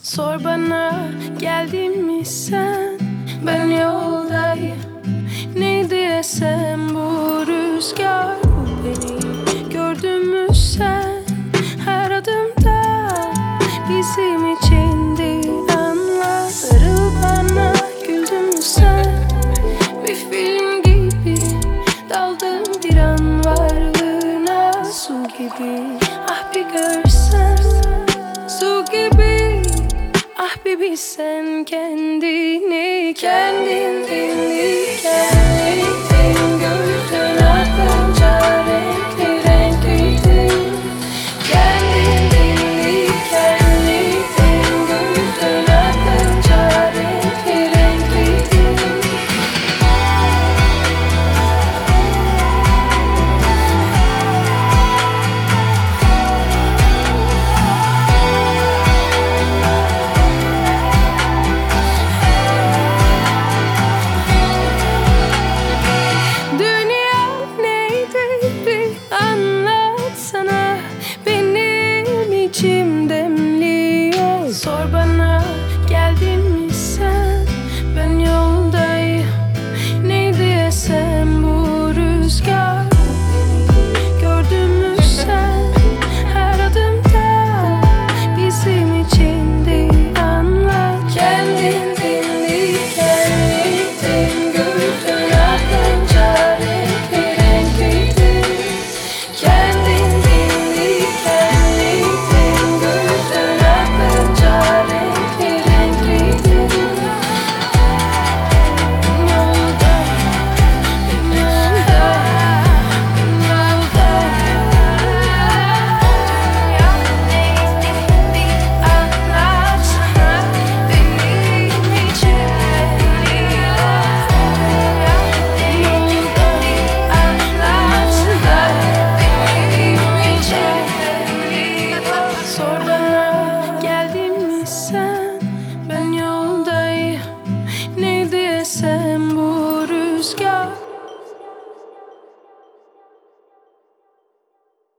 Sor bana geldin mi sen? Ben yoldayım. Ne diyesem bu rüzgar, bu beni gördün mü sen? Her adımda bizim içindi anlar. Sarıl bana, güldün mü sen? Bir film gibi daldım bir an varlığına, su gibi. Ah bir görsen, su gibi. Ah bir bilsen kendini, kendin gördün aklın çare.